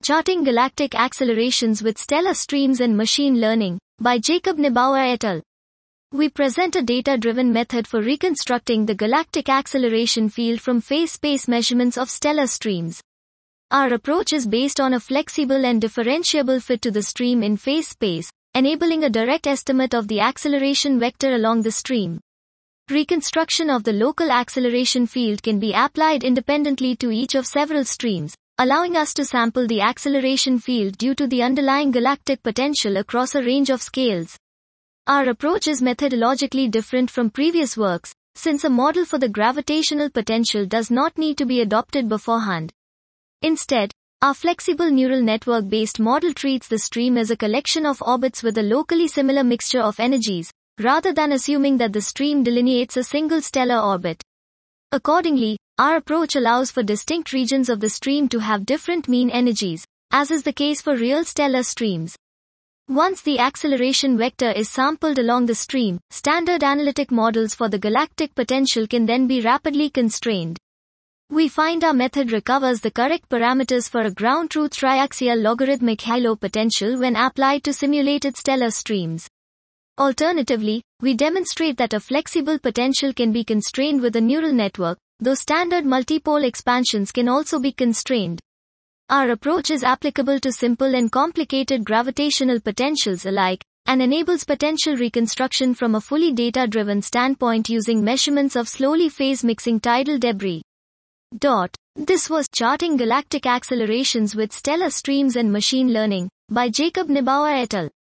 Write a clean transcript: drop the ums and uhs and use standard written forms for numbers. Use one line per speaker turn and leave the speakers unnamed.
Charting Galactic Accelerations with Stellar Streams and Machine Learning, by Jacob Neubauer et al. We present a data-driven method for reconstructing the galactic acceleration field from phase space measurements of stellar streams. Our approach is based on a flexible and differentiable fit to the stream in phase space, enabling a direct estimate of the acceleration vector along the stream. Reconstruction of the local acceleration field can be applied independently to each of several streams, allowing us to sample the acceleration field due to the underlying galactic potential across a range of scales. Our approach is methodologically different from previous works, since a model for the gravitational potential does not need to be adopted beforehand. Instead, our flexible neural network-based model treats the stream as a collection of orbits with a locally similar mixture of energies, rather than assuming that the stream delineates a single stellar orbit. Accordingly, our approach allows for distinct regions of the stream to have different mean energies, as is the case for real stellar streams. Once the acceleration vector is sampled along the stream, standard analytic models for the galactic potential can then be rapidly constrained. We find our method recovers the correct parameters for a ground truth triaxial logarithmic halo potential when applied to simulated stellar streams. Alternatively, we demonstrate that a flexible potential can be constrained with a neural network, though standard multipole expansions can also be constrained. Our approach is applicable to simple and complicated gravitational potentials alike, and enables potential reconstruction from a fully data-driven standpoint using measurements of slowly phase-mixing tidal debris. This was Charting Galactic Accelerations with Stellar Streams and Machine Learning, by Jacob Neubauer et al.